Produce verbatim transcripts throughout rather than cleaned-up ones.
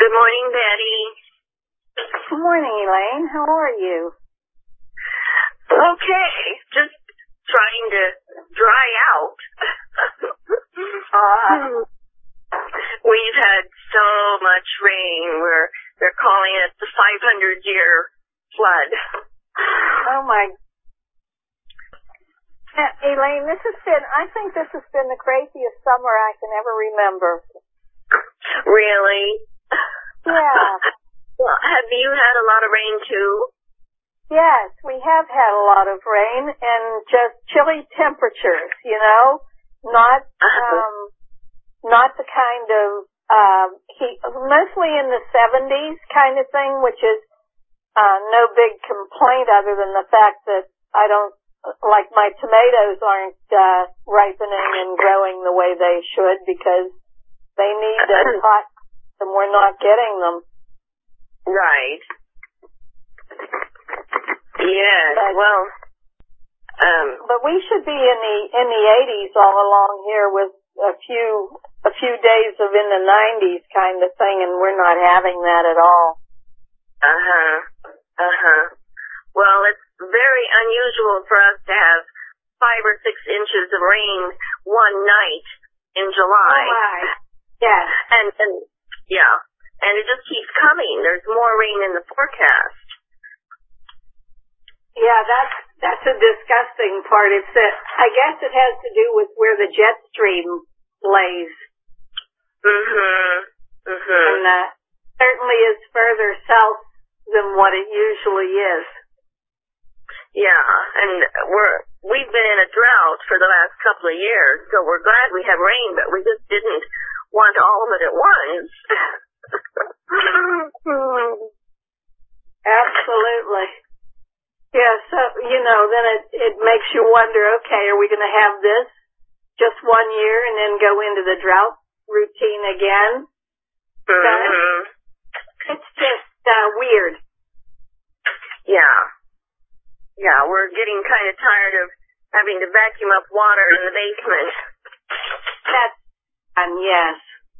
Good morning, Betty. Good morning, Elaine. How are you? Okay, just trying to dry out. uh, we've had so much rain. We're they're calling it the five hundred year flood. Oh my! Uh, Elaine, this has been. I think this has been the craziest summer I can ever remember. Really? Yeah. Well, have you had a lot of rain too? Yes, we have had a lot of rain and just chilly temperatures, you know, not, um, not the kind of, um, heat, mostly in the seventies kind of thing, which is, uh, no big complaint other than the fact that I don't, like my tomatoes aren't, uh, ripening and growing the way they should because they need a hot, and we're not getting them. Right. Yes, but, well, um, but we should be in the in the eighties all along here with a few a few days of in the nineties kind of thing, and we're not having that at all. Uh huh. Uh huh. Well, it's very unusual for us to have five or six inches of rain one night in July. Oh my! Yeah. And and yeah, and it just keeps coming. There's more rain in the forecast. Yeah, that's that's a disgusting part. It's that I guess it has to do with where the jet stream lays. Mhm. Mhm. And uh, certainly is further south than what it usually is. Yeah, and we're we've been in a drought for the last couple of years, so we're glad we have rain, but we just didn't want all of it at once. Absolutely. Yeah, so, you know, then it, it makes you wonder, okay, are we going to have this just one year and then go into the drought routine again? Mm-hmm. It's just uh, weird. Yeah. Yeah, we're getting kind of tired of having to vacuum up water in the basement. That's, um, yes.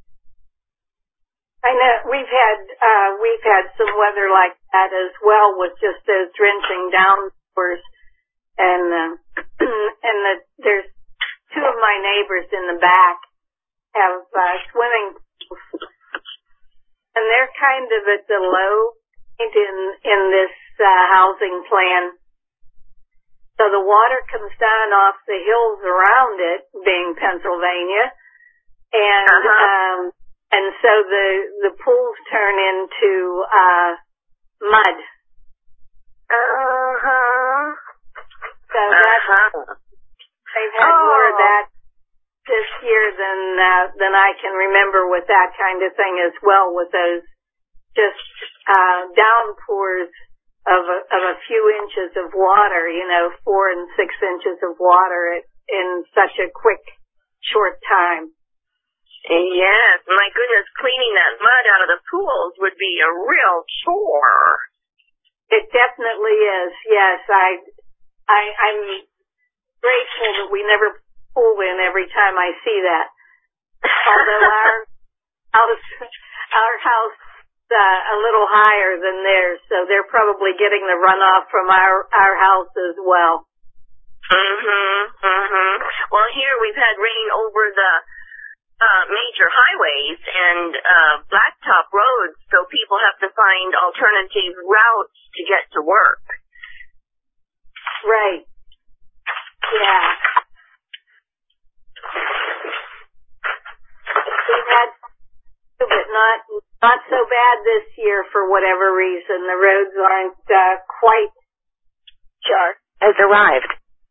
I know we've had uh we've had some weather like that as well, with just those drenching downpours, and uh, and the, there's two of my neighbors in the back have uh, swimming pools, and they're kind of at the low point in in this uh, housing plan. So the water comes down off the hills around it, being Pennsylvania, and uh-huh. um. And so the the pools turn into uh mud. Uh-huh. So that's, uh-huh. they've had oh. more of that this year than uh, than I can remember with that kind of thing as well, with those just uh downpours of a, of a few inches of water, you know, four and six inches of water in such a quick, short time. Yes, my goodness, cleaning that mud out of the pools would be a real chore. It definitely is. Yes, I, I, I'm grateful that we never pool in every time I see that. Although our house, our house is uh, a little higher than theirs, so they're probably getting the runoff from our our house as well. Mhm, mhm. Well, here we've had rain over the Uh, major highways and uh, blacktop roads, so people have to find alternative routes to get to work. Right. Yeah. We've had, but not not so bad this year for whatever reason. The roads aren't uh, quite. Sure. Has arrived.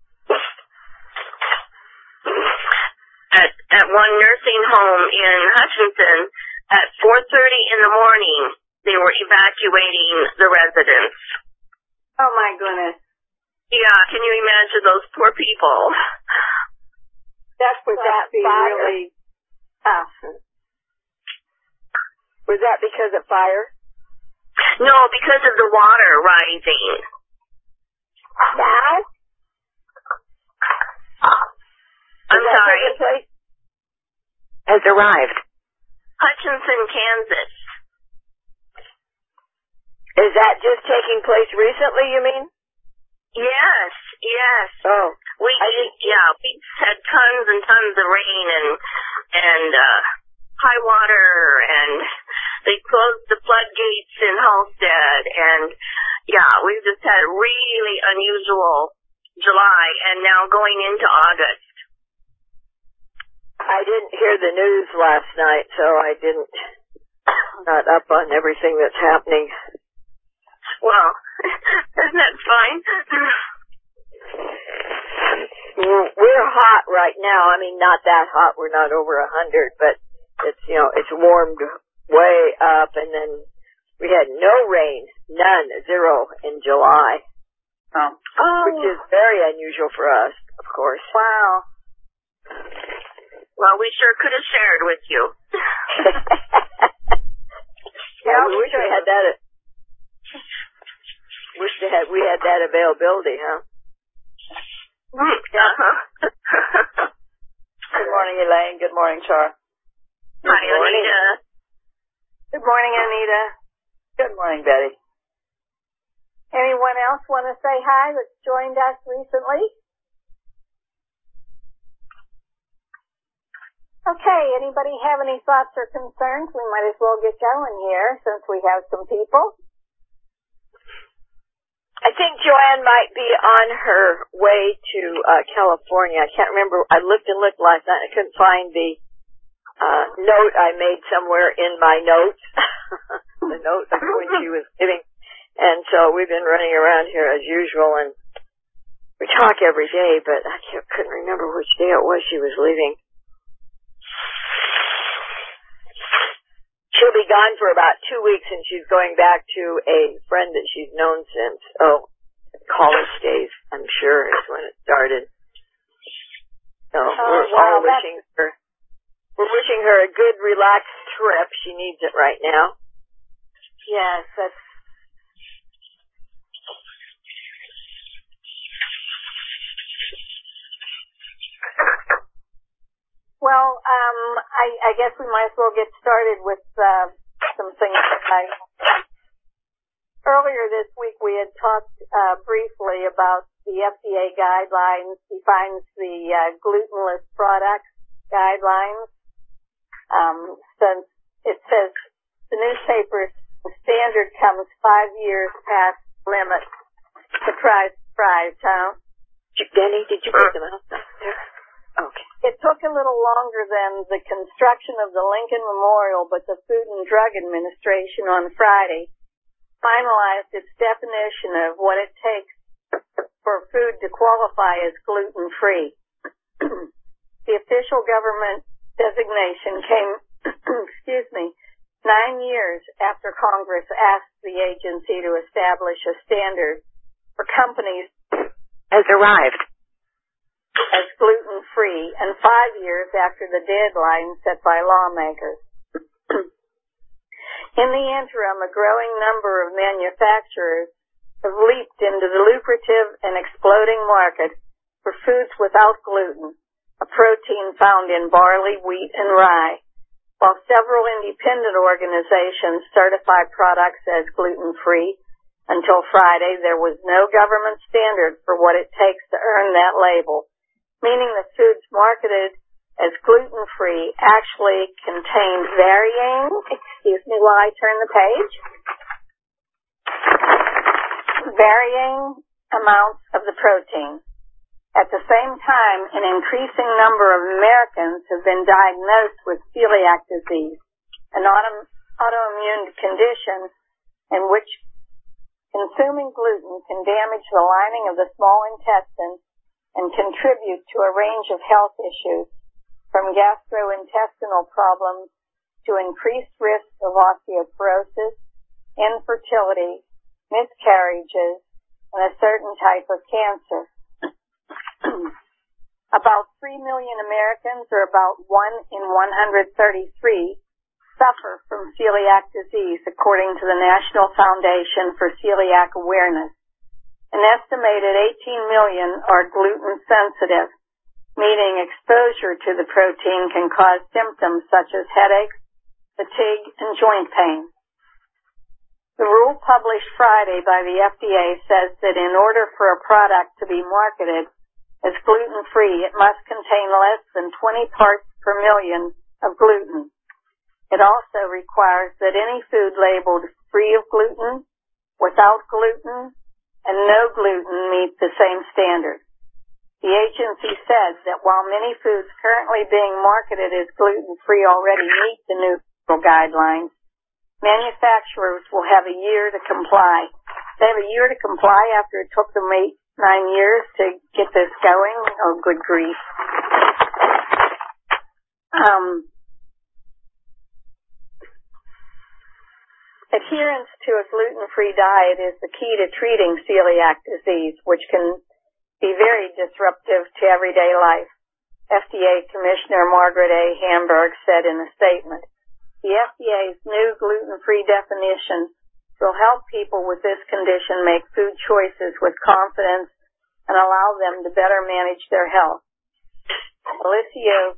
At, at one nursing home in Hutchinson, at four thirty in the morning, they were evacuating the residents. Oh, my goodness. Yeah, can you imagine those poor people? That would that be fire? Really tough. Was that because of fire? No, because of the water rising. That? I'm sorry. Has arrived. Hutchinson, Kansas. Is that just taking place recently, you mean? Yes, yes. Oh. We, yeah, we had tons and tons of rain and, and, uh, high water, and they closed the floodgates in Halstead, and yeah, we've just had a really unusual July, and now going into August. I didn't hear the news last night, so I didn't, not up on everything that's happening. Well, isn't that fine? We're hot right now. I mean, not that hot. We're not over a hundred, but it's, you know, it's warmed way up, and then we had no rain, none, zero in July. Oh. Which is very unusual for us, of course. Wow. Well, we sure could have shared with you. Yeah, we wish we had that. Wish we had we had that availability, huh? Uh-huh. Good morning, Elaine. Good morning, Char. Hi, Anita. Good morning, Anita. Good morning, Betty. Anyone else want to say hi that's joined us recently? Okay, anybody have any thoughts or concerns? We might as well get going here since we have some people. I think Joanne might be on her way to uh, California. I can't remember. I looked and looked last night. I couldn't find the uh, note I made somewhere in my notes, the note of when she was leaving. And so we've been running around here as usual, and we talk every day, but I can't, couldn't remember which day it was she was leaving. She'll be gone for about two weeks, and she's going back to a friend that she's known since, oh, college days, I'm sure, is when it started. So oh, we're wow, all wishing her, we're wishing her a good, relaxed trip. She needs it right now. Yes, that's Well, um, I, I guess we might as well get started with uh, some things. I, earlier this week, we had talked uh, briefly about the F D A guidelines, defines the uh, glutenless products guidelines. Um, since it says the newspaper standard comes five years past limit. Surprise, surprise, huh? Denny, did you put them out there? Okay. It took a little longer than the construction of the Lincoln Memorial, but the Food and Drug Administration on Friday finalized its definition of what it takes for food to qualify as gluten-free. The official government designation came, excuse me, nine years after Congress asked the agency to establish a standard for companies Has arrived. as gluten-free, and five years after the deadline set by lawmakers. In the interim, a growing number of manufacturers have leaped into the lucrative and exploding market for foods without gluten, a protein found in barley, wheat, and rye. While several independent organizations certify products as gluten-free, until Friday, there was no government standard for what it takes to earn that label, meaning that foods marketed as gluten-free actually contained varying, excuse me while I turn the page, varying amounts of the protein. At the same time, an increasing number of Americans have been diagnosed with celiac disease, an auto- autoimmune condition in which consuming gluten can damage the lining of the small intestine and contribute to a range of health issues, from gastrointestinal problems to increased risk of osteoporosis, infertility, miscarriages, and a certain type of cancer. About three million Americans, or about one in one hundred thirty-three, suffer from celiac disease, according to the National Foundation for Celiac Awareness. An estimated eighteen million are gluten sensitive, meaning exposure to the protein can cause symptoms such as headaches, fatigue, and joint pain. The rule published Friday by the F D A says that in order for a product to be marketed as gluten-free, it must contain less than twenty parts per million of gluten. It also requires that any food labeled free of gluten, without gluten, and no gluten meet the same standard. The agency says that while many foods currently being marketed as gluten-free already meet the new guidelines, manufacturers will have a year to comply. They have a year to comply after it took them eight, nine years to get this going. Oh, good grief. Um, adherence to a gluten-free diet is the key to treating celiac disease, which can be very disruptive to everyday life. F D A Commissioner Margaret A. Hamburg said in a statement, "The F D A's new gluten-free definition will help people with this condition make food choices with confidence and allow them to better manage their health." Alessio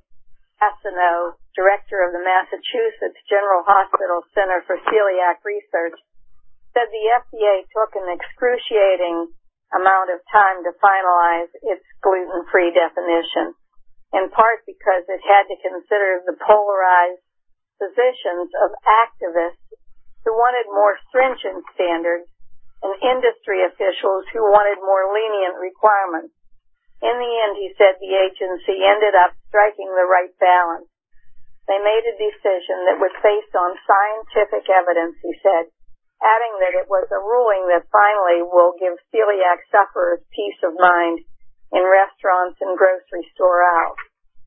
Asino, director of the Massachusetts General Hospital Center for Celiac Research, said the F D A took an excruciating amount of time to finalize its gluten-free definition, in part because it had to consider the polarized positions of activists who wanted more stringent standards and industry officials who wanted more lenient requirements. In the end, he said, the agency ended up striking the right balance. They made a decision that was based on scientific evidence, he said, adding that it was a ruling that finally will give celiac sufferers peace of mind in restaurants and grocery store aisles.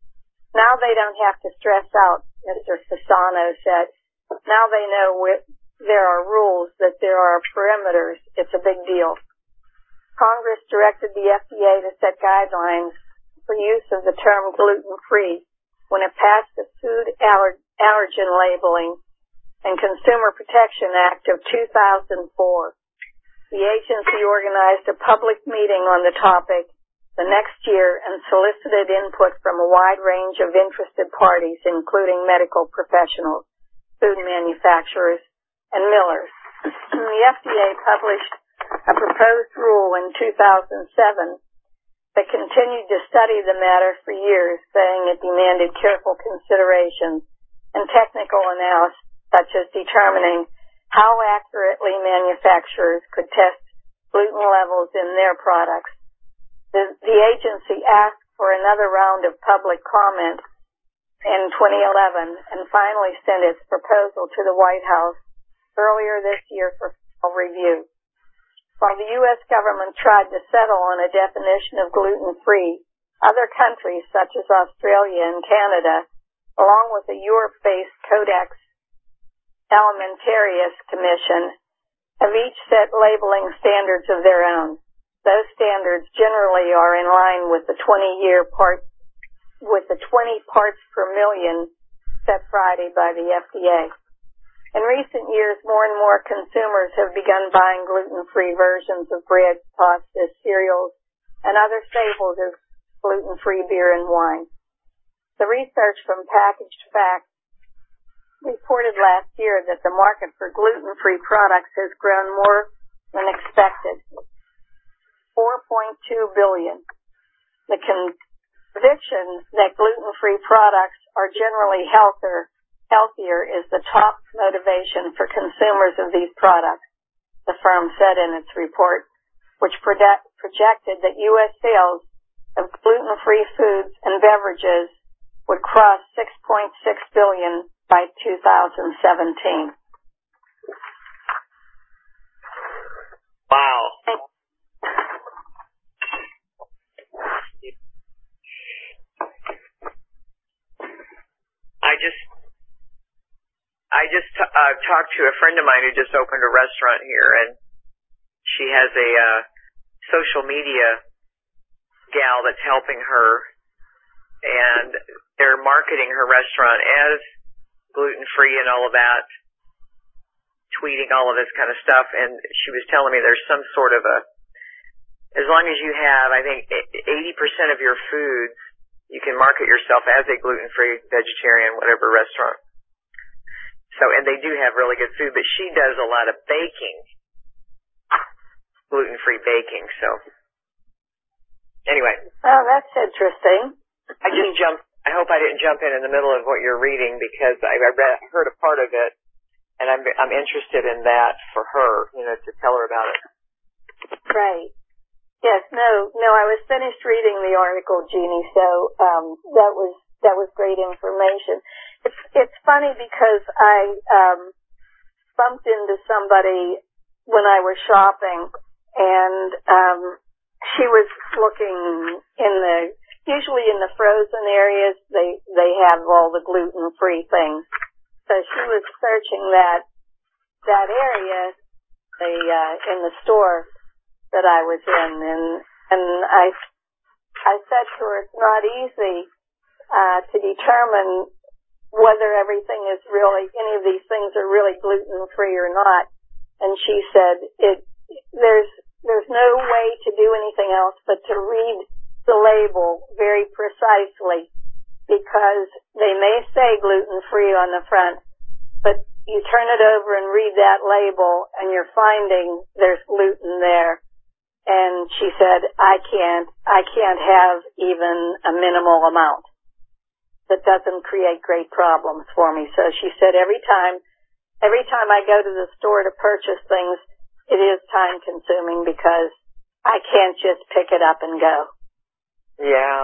Now they don't have to stress out, Mister Fasano said. Now they know there are rules, that there are perimeters. It's a big deal. Congress directed the F D A to set guidelines for use of the term gluten-free when it passed the Food Aller- Allergen Labeling and Consumer Protection Act of two thousand four. The agency organized a public meeting on the topic the next year and solicited input from a wide range of interested parties, including medical professionals, food manufacturers, and millers. The F D A published a proposed rule in two thousand seven that continued to study the matter for years, saying it demanded careful consideration and technical analysis, such as determining how accurately manufacturers could test gluten levels in their products. The, the agency asked for another round of public comment in twenty eleven and finally sent its proposal to the White House earlier this year for final review. While the U S government tried to settle on a definition of gluten-free, other countries such as Australia and Canada, along with the Europe-based Codex Alimentarius Commission, have each set labeling standards of their own. Those standards generally are in line with the twenty-year part, with the twenty parts per million set Friday by the F D A. In recent years, more and more consumers have begun buying gluten-free versions of bread, pastas, cereals, and other staples as gluten-free beer and wine. The research from Packaged Facts reported last year that the market for gluten-free products has grown more than expected, four point two billion dollars. The conviction that gluten-free products are generally healthier, healthier is the top motivation for consumers of these products, the firm said in its report, which project, projected that U S sales of gluten-free foods and beverages would cross six point six billion dollars by two thousand seventeen. Wow. I just, I just uh, talked to a friend of mine who just opened a restaurant here, and she has a uh, social media gal that's helping her, and they're marketing her restaurant as gluten-free and all of that, tweeting all of this kind of stuff, and she was telling me there's some sort of a, as long as you have, I think, eighty percent of your foods, you can market yourself as a gluten-free, vegetarian, whatever restaurant. So, and they do have really good food, but she does a lot of baking, gluten-free baking. So, anyway. Oh, that's interesting. I just jumped. I hope I didn't jump in in the middle of what you're reading because I, I read, heard a part of it, and I'm I'm interested in that for her, you know, to tell her about it. Right. Yes. No. No. I was finished reading the article, Jeannie. So um, that was that was great information. It's it's funny because I um, bumped into somebody when I was shopping, and um, she was looking in the usually in the frozen areas. They they have all the gluten free things. So she was searching that that area the uh, in the store that I was in, and and I I said to her, it's not easy uh, to determine whether everything is really, any of these things are really gluten free or not. And she said, it there's there's no way to do anything else but to read the label very precisely, because they may say gluten free on the front, but you turn it over and read that label and you're finding there's gluten there. And she said, I can't, I can't have even a minimal amount. That doesn't create great problems for me. So she said every time, every time I go to the store to purchase things, it is time consuming because I can't just pick it up and go. Yeah.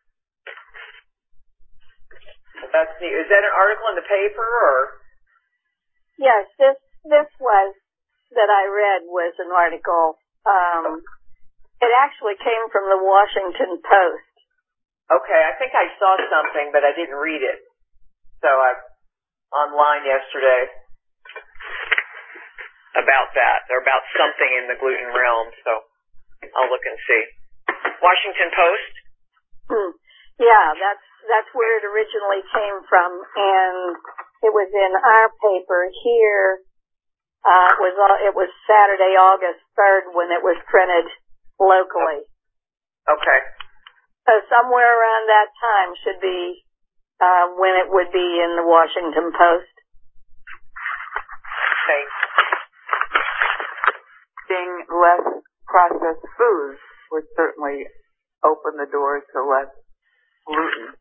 That's neat. Is that an article in the paper or? Yes, this, this was, that I read was an article. Um, it actually came from the Washington Post. Okay, I think I saw something, but I didn't read it. So I online yesterday about that, or about something in the gluten realm. So I'll look and see. Washington Post? Hmm. Yeah, that's that's where it originally came from, and it was in our paper here. Uh, it was it was Saturday, August third, when it was printed locally. Okay. So somewhere around that time should be uh, when it would be in the Washington Post. Okay. Eating less processed foods would certainly open the doors to less gluten.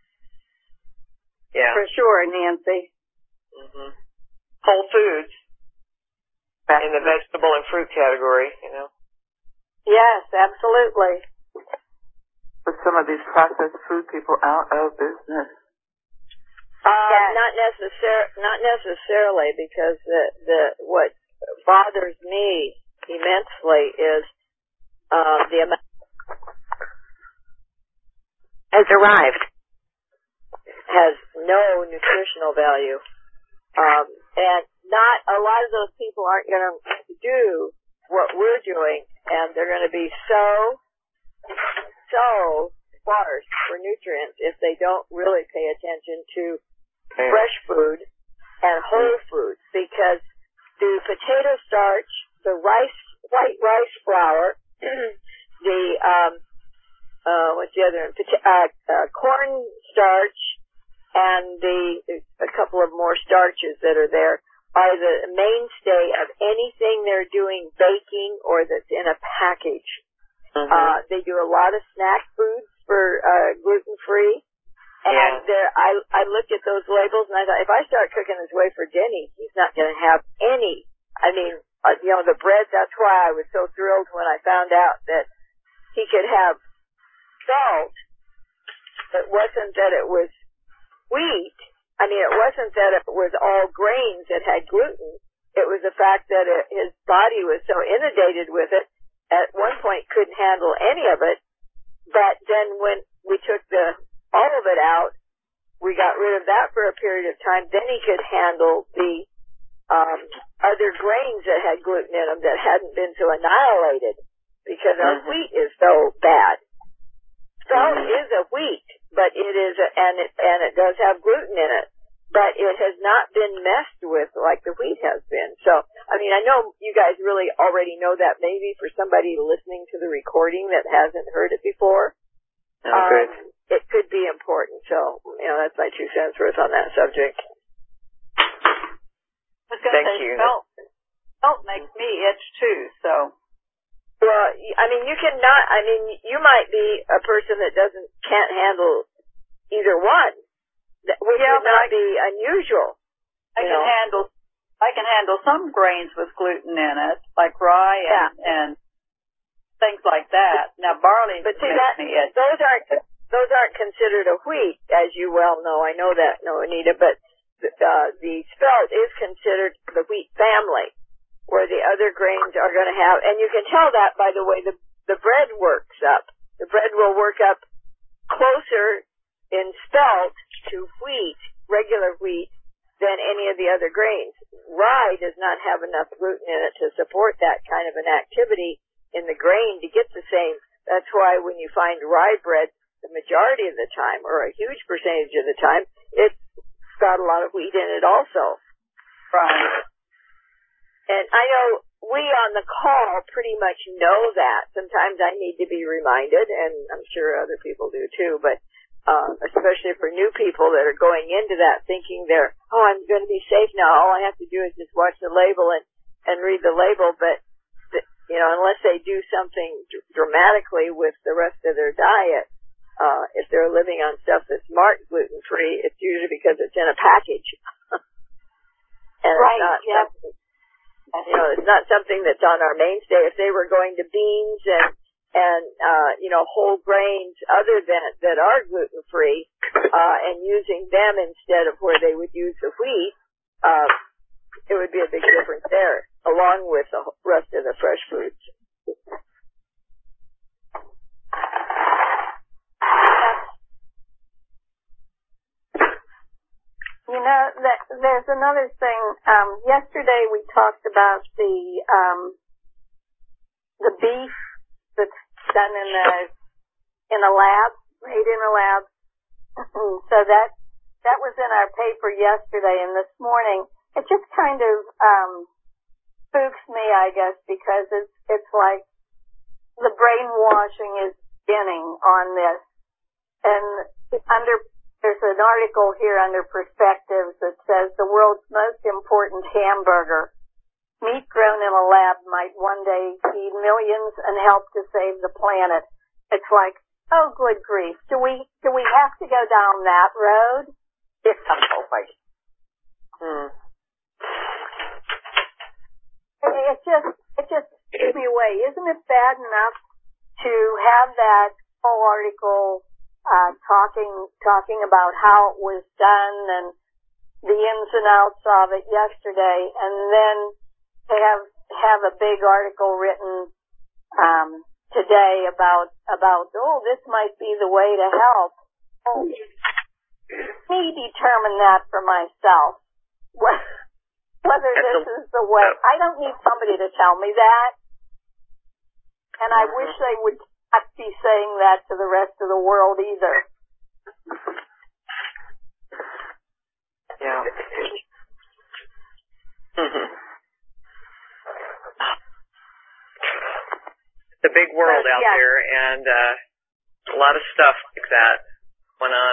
Yeah. For sure, Nancy. Mm-hmm. Whole foods That's in the vegetable and fruit category, you know. Yes, absolutely. Put some of these processed food people out of business. Uh, Yes. Not necessar- not necessarily, because the the what bothers me immensely is uh, the amount Has arrived. has no nutritional value, um, and not a lot of those people aren't going to do what we're doing, and they're going to be so so sparse for nutrients if they don't really pay attention to fresh food and whole foods, because the potato starch, the rice, white rice flour, the um, uh, what's the other one? Pota- uh, uh, corn starch, and the a couple of more starches that are there are the mainstay of anything they're doing baking or that's in a package. Mm-hmm. Uh, they do a lot of snack foods for uh, gluten free. And Yeah. there, I I looked at those labels and I thought, if I start cooking this way for Denny, he's not going to have any. I mean, uh, you know, the bread. That's why I was so thrilled when I found out that he could have salt. It wasn't that it was wheat. I mean, it wasn't that it was all grains that had gluten. It was the fact that it, his body was so inundated with it. At one point, couldn't handle any of it. But then when we took the all of it out, we got rid of that for a period of time. Then he could handle the um, other grains that had gluten in them that hadn't been so annihilated, because our Mm-hmm. wheat is so bad. Salt Mhm. is a wheat, but it is, a, and it and it does have gluten in it, but it has not been messed with like the wheat has been. So, I mean, I know you guys really already know that. Maybe for somebody listening to the recording that hasn't heard it before, Oh, good. um, it could be important. So, you know, that's my two cents worth on that subject. I was going to Thank say you. spelt, spelt makes me itch too, so. Well, I mean, you can not, I mean, you might be a person that doesn't, can't handle either one, which Yeah, would but not I, be unusual. I you can know? handle, I can handle some grains with gluten in it, like rye and, Yeah. and things like that. Now barley But see, makes that, me itch. those aren't, those aren't considered a wheat, as you well know. I know that, no, Anita, but, uh, the spelt is considered the wheat family, where the other grains are going to have, and you can tell that by the way the, the bread works up. The bread will work up closer in spelt to wheat, regular wheat, than any of the other grains. Rye does not have enough gluten in it to support that kind of an activity in the grain to get the same. That's why when you find rye bread, the majority of the time, or a huge percentage of the time, it's got a lot of wheat in it also. Right. And I know we on the call pretty much know that. Sometimes I need to be reminded, and I'm sure other people do too, but uh, especially for new people that are going into that thinking they're, oh, I'm going to be safe now. All I have to do is just watch the label and, and read the label. But, the, you know, unless they do something dr- dramatically with the rest of their diet, uh, if they're living on stuff that's marked gluten-free, it's usually because it's in a package. and Right, it's not yeah. something, you know, it's not something that's on our mainstay. If they were going to beans and, and, uh, you know, whole grains other than, that are gluten-free, uh, and using them instead of where they would use the wheat, uh, it would be a big difference there, along with the rest of the fresh foods. You know, that, there's another thing. Um, yesterday we talked about the um, the beef that's done in a in a lab, made in a lab. So that that was in our paper yesterday, and this morning it just kind of um, spooks me, I guess, because it's it's like the brainwashing is beginning on this, and under. There's an article here under Perspectives that says the world's most important hamburger, meat grown in a lab, might one day feed millions and help to save the planet. It's like, oh, good grief. Do we do we have to go down that road? Yeah. Oh my. Hmm. It just it just gives me away. Isn't it bad enough to have that whole article Uh, talking, talking about how it was done and the ins and outs of it yesterday, and then to have, have a big article written, um, today about, about, oh, this might be the way to help. Oh, me determine that for myself. Whether this is the way. I don't need somebody to tell me that. And I wish they would not be saying that to the rest of the world either. Yeah. Mm-hmm. It's a big world But, out yeah. there, and uh, a lot of stuff like that went on.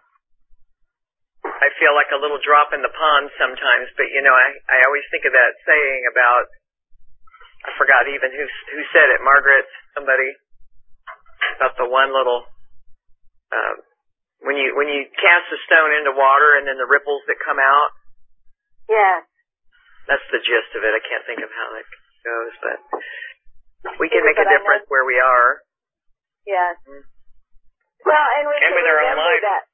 I feel like a little drop in the pond sometimes, but you know, I, I always think of that saying about, I forgot even who who said it, Margaret, somebody, about the one little, um, when you when you cast a stone into water and then the ripples that come out. Yes. That's the gist of it. I can't think of how that goes, but we can Yeah, make a but I difference know- where we are. Yes. Well, and we And can with our own remember life. that.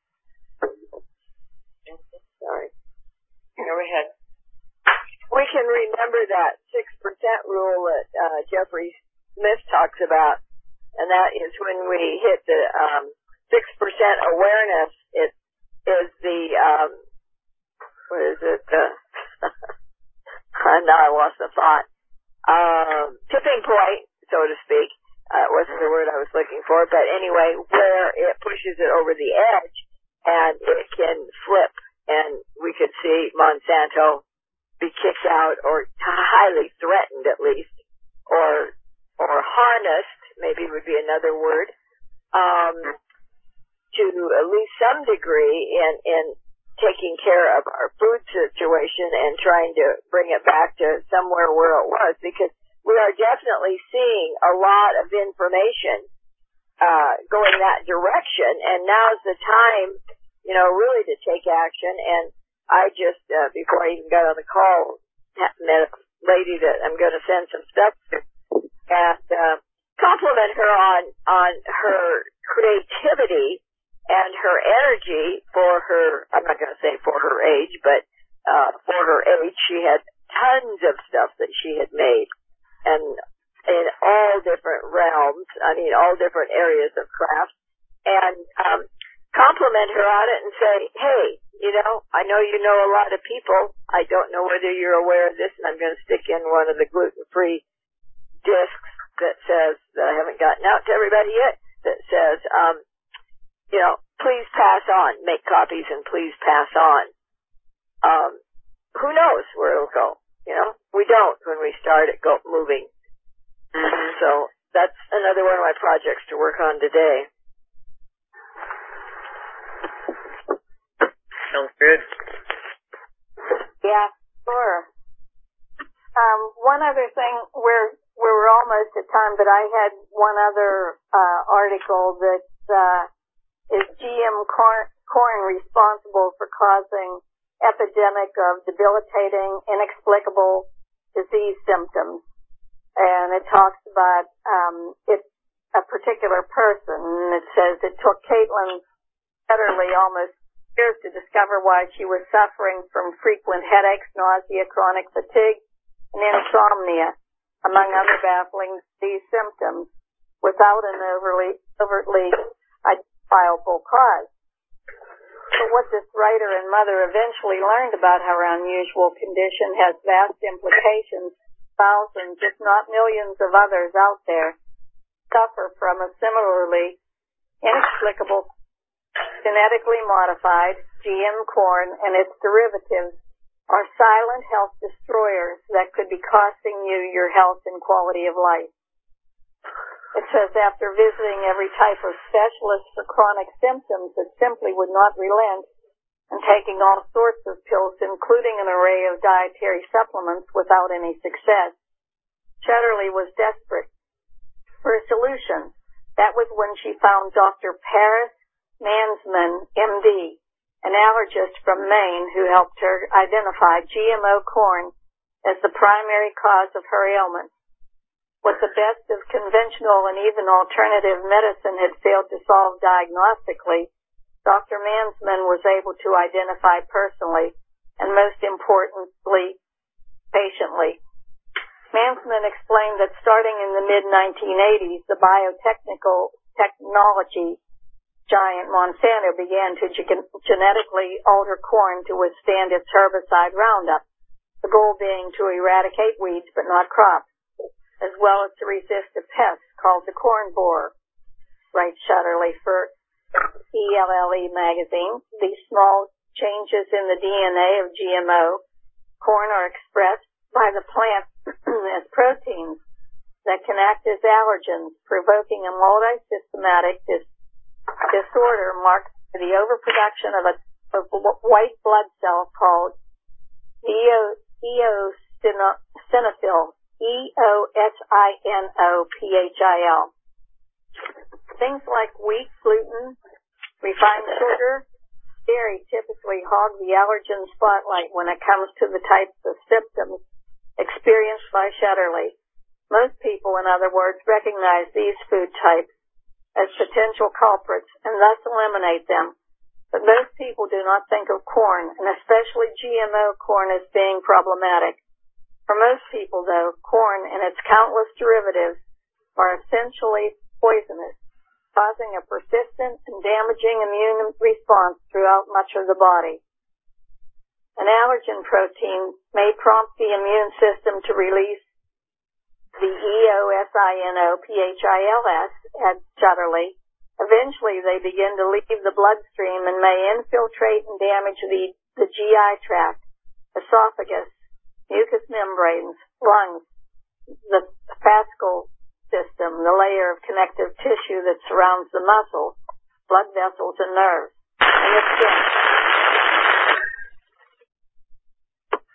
Sorry. Go ahead. We can remember that six percent rule that uh, Jeffrey Smith talks about, and that is when we hit the um, six percent awareness, it is the, um, what is it, uh, now I lost the thought, um, tipping point, so to speak. Uh, it wasn't the word I was looking for, but anyway, where it pushes it over the edge, and it can flip, and we could see Monsanto be kicked out or highly threatened at least, or or harnessed, maybe would be another word, um, to at least some degree in, in taking care of our food situation and trying to bring it back to somewhere where it was, because we are definitely seeing a lot of information uh going that direction, and now's the time, you know, really to take action. And I just, uh, before I even got on the call, met a lady that I'm going to send some stuff to, and uh, compliment her on on her creativity and her energy for her, I'm not going to say for her age, but uh, for her age, she had tons of stuff that she had made, and in all different realms, I mean, all different areas of craft, and um, compliment her on it and say, hey, you know, I know you know a lot of people. I don't know whether you're aware of this, and I'm going to stick in one of the gluten-free discs that says, that I haven't gotten out to everybody yet, that says, um, you know, please pass on, make copies and please pass on. Um, who knows where it'll go, you know? We don't when we start it go moving. Mm-hmm. So that's another one of my projects to work on today. Sounds good. Yeah, sure. Um, one other thing, we're, we're almost at time, but I had one other uh, article that uh, is G M corn, corn responsible for causing epidemic of debilitating, inexplicable disease symptoms. And it talks about um, it, a particular person, and it says it took Caitlin Federley almost years to discover why she was suffering from frequent headaches, nausea, chronic fatigue, and insomnia, among other baffling disease symptoms, without an overly, overtly identifiable cause. But what this writer and mother eventually learned about her unusual condition has vast implications. Thousands, if not millions of others out there suffer from a similarly inexplicable, genetically modified G M corn and its derivatives are silent health destroyers that could be costing you your health and quality of life. It says after visiting every type of specialist for chronic symptoms that simply would not relent, and taking all sorts of pills, including an array of dietary supplements without any success, Shetterly was desperate for a solution. That was when she found Doctor Paris Mansman, M D, an allergist from Maine, who helped her identify G M O corn as the primary cause of her ailment. What the best of conventional and even alternative medicine had failed to solve diagnostically, Doctor Mansman was able to identify personally, and most importantly, patiently. Mansman explained that starting in the mid nineteen eighties, the biotechnical technology giant Monsanto began to ge- genetically alter corn to withstand its herbicide Roundup, the goal being to eradicate weeds but not crops, as well as to resist a pest called the corn borer, writes Shetterly for E L L E magazine. These small changes in the D N A of G M O corn are expressed by the plant as proteins that can act as allergens, provoking a multi-systematic dis- disorder marked by the overproduction of a of white blood cell called eo- eosinophil, E O S I N O P H I L. Things like wheat, gluten, refined sugar, dairy typically hog the allergen spotlight when it comes to the types of symptoms experienced by Shetterly. Most people, in other words, recognize these food types as potential culprits and thus eliminate them. But most people do not think of corn, and especially G M O corn, as being problematic. For most people, though, corn and its countless derivatives are essentially poisonous, causing a persistent and damaging immune response throughout much of the body. An allergen protein may prompt the immune system to release the E O S I N O P H I L S, adds Shetterly. Eventually, they begin to leave the bloodstream and may infiltrate and damage the, the G I tract, esophagus, mucous membranes, lungs, the fascicle system, the layer of connective tissue that surrounds the muscles, blood vessels, and nerves, and the skin.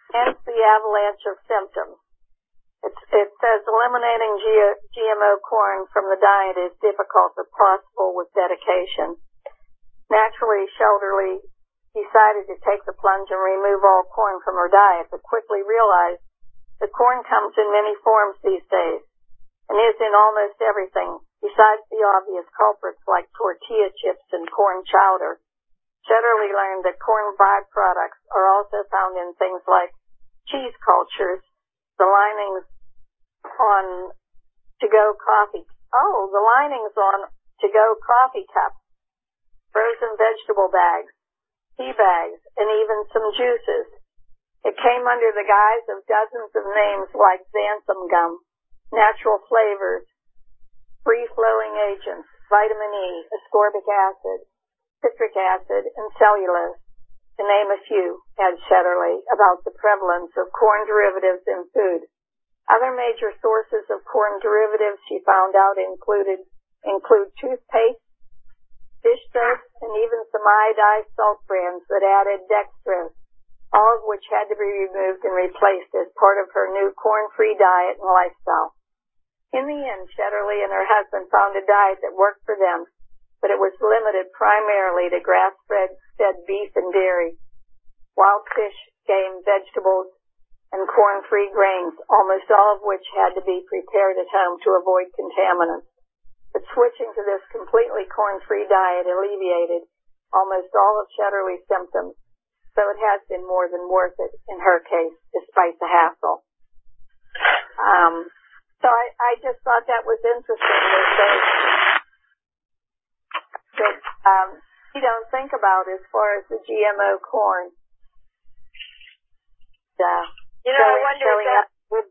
hence the avalanche of symptoms. It's, it says eliminating G M O corn from the diet is difficult but possible with dedication. Naturally, Shelderly decided to take the plunge and remove all corn from her diet, but quickly realized that corn comes in many forms these days and is in almost everything, besides the obvious culprits like tortilla chips and corn chowder. Shelderly learned that corn byproducts are also found in things like cheese cultures, the linings on to-go coffee. Oh, the linings on to-go coffee cups, frozen vegetable bags, tea bags, and even some juices. It came under the guise of dozens of names like xanthan gum, natural flavors, free-flowing agents, vitamin E, ascorbic acid, citric acid, and cellulose, to name a few, adds Shelderly about the prevalence of corn derivatives in food. Other major sources of corn derivatives she found out included include toothpaste, dish soap, and even some iodized salt brands that added dextrose, all of which had to be removed and replaced as part of her new corn-free diet and lifestyle. In the end, Shelderly and her husband found a diet that worked for them, but it was limited primarily to grass-fed fed beef and dairy, wild fish, game, vegetables, and corn-free grains, almost all of which had to be prepared at home to avoid contaminants. But switching to this completely corn-free diet alleviated almost all of Shelderly's symptoms, so it has been more than worth it in her case, despite the hassle. Um, so I, I just thought that was interesting that, that um, you don't think about as far as the G M O corn. Uh, you know, I wonder if that would...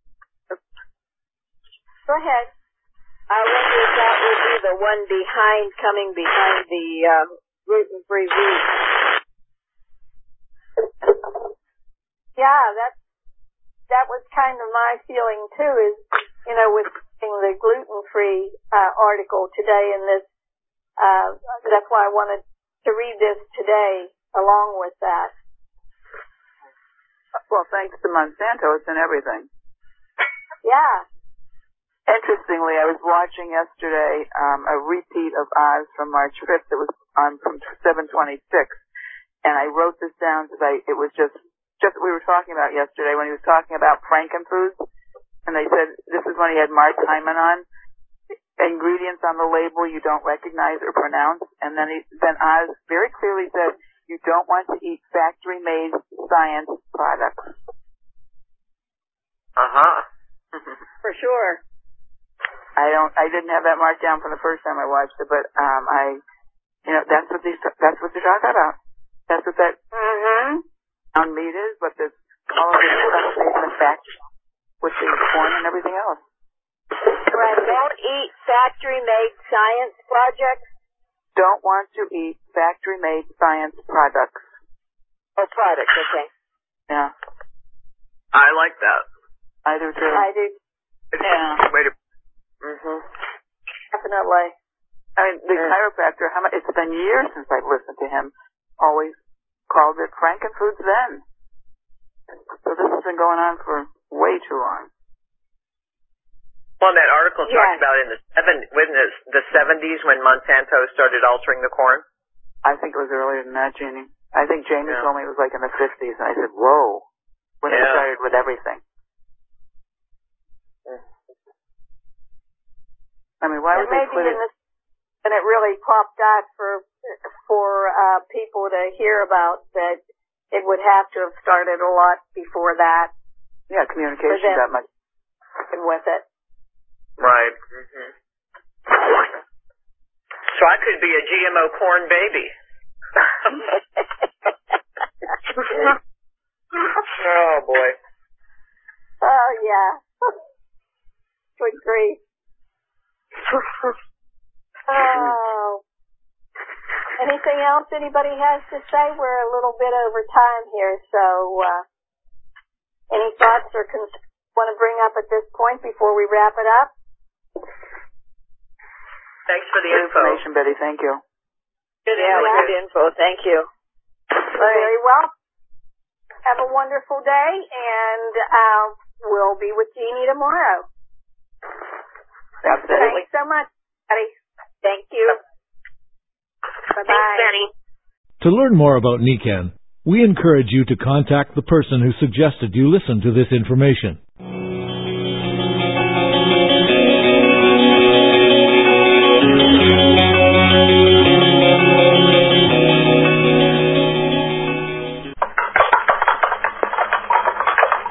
Go ahead. I wonder if that would be the one behind, coming behind the um, gluten-free wheat. Yeah, that that was kind of my feeling too. Is you know, with the gluten-free uh, article today in this, uh, that's why I wanted to read this today along with that. Well, thanks to Monsanto, it's in everything. Yeah. Interestingly, I was watching yesterday um, a repeat of Oz from March fifth. It was on from seven twenty-six, and I wrote this down because I it was just just what we were talking about yesterday when he was talking about Frankenfoods, and they said this is when he had Mark Hyman on. Ingredients on the label you don't recognize or pronounce, and then he, then Oz very clearly said you don't want to eat factory-made science products. Uh huh. For sure. I don't. I didn't have that marked down from the first time I watched it, but um, I, you know, that's what these. That's what they're talking about. That's what that Mm-hmm. ground meat is. But there's all of this stuff made in the factory with the corn and everything else. Right. Don't eat factory-made science projects. Don't want to eat factory-made science products. Oh, products. Okay. Yeah. I like that. I do too. I do. Yeah. Wait a Mhm. Definitely. I mean, the Mm. chiropractor. How much? It's been years since I've listened to him. Always called it Frankenfoods then. So this has been going on for way too long. Well, that article Yes. talked about in the seven, when the, the seventies when Monsanto started altering the corn. I think it was earlier than that, Jeannie. I think Jamie Yeah. told me it was like in the fifties, and I said, whoa, when they Yeah. started with everything. I mean, why And would they maybe put in it? this, and it really popped out for for uh, people to hear about that it would have to have started a lot before that. Yeah, communication For them. that much. With it. Right. Mm-hmm. So I could be a G M O corn baby. Oh boy. Oh yeah. Good grief. Oh. Anything else anybody has to say? We're a little bit over time here, so uh, any thoughts or concerns you want to bring up at this point before we wrap it up? Thanks for the Good info. information, Betty. Thank you. Good, yeah, Yeah. good info. Thank you. Very well. have a wonderful day, and uh, we'll be with Jeannie tomorrow. Absolutely. Thanks so much, Betty. Thank you. Bye-bye. Thanks, Betty. To learn more about Nican, we encourage you to contact the person who suggested you listen to this information.